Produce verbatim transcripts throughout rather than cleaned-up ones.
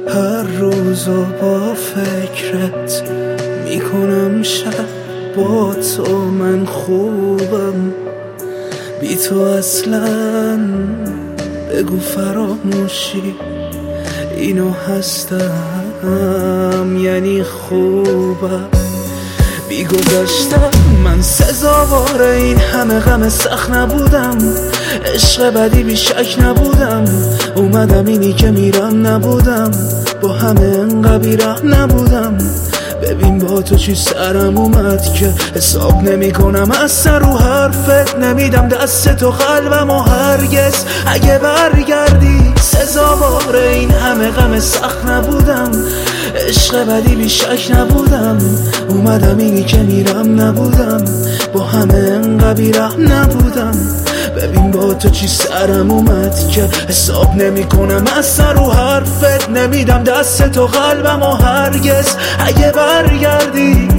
هر روزو با فکرت میکنم شب، با تو من خوبم، بی تو اصلا بگو فراموشی اینو هستم یعنی خوبم. بی گذشتم من سزاوار این همه غم سخت نبودم، عشق بدی بی شک نبودم، اومدم اینی که میرم نبودم، با همه انقدر بی‌رحم نبودم. ببین با تو چی سرم اومد که حساب نمی کنم، از سر و حرفت نمیدم دست تو قلبم و هرگز اگه برگردی سزاوار این همه غم سخت نبودم، عشق بدی بی شک نبودم، اومدم اینی که میرم نبودم، با همه انقدر بی‌رحم نبودم. ببین با تو چی سرم اومد که حساب نمی کنم، از سر و حرفت نمیدم دست تو قلبم و هرگز اگه برگردی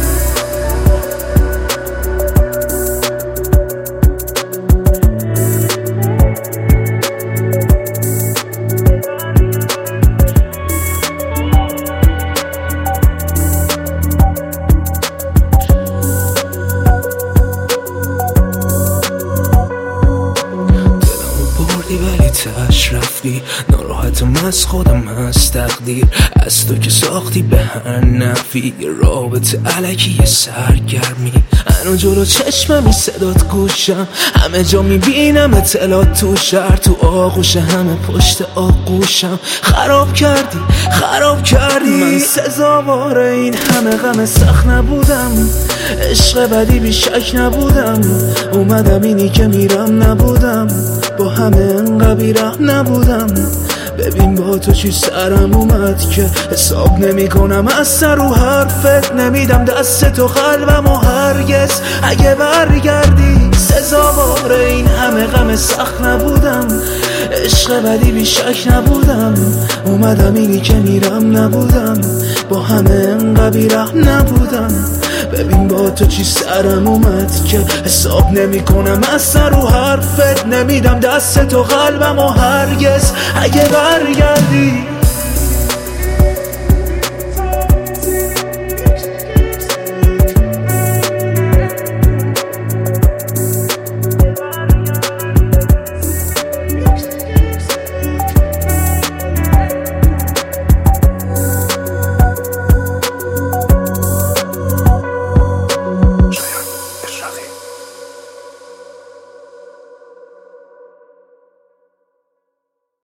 ولی تاش رفتی، ناراحتم از خودم از تقدیر، از تو که ساختی به هر نفی رابطه علکی سرگرمی. منو جلو چشممی صدات گوشم، همه جا میبینم اطلاعات تو شهر، تو آغوش همه پشت آغوشم. خراب کردی خراب کردی من سزاوار این همه غم سخت نبودم، عشق بدی بی شک نبودم، اومدم اینی که میرم نبودم، با همه انقدر بی‌رحم نبودم. ببین با تو چی سرم اومد که حساب نمی کنم، از سر و حرفت نمیدم دست تو قلبم و هرگز اگه برگردی سزاوار این همه غم سخت نبودم، عشق بدی بی شک نبودم، اومدم اینی که میرم نبودم، با همه انقدر بی‌رحم نبودم. ببین با تو چی سرم اومد که حساب نمی کنم، از سر و حرفت نمیدم دست تو قلبم و هرگز اگه برگردی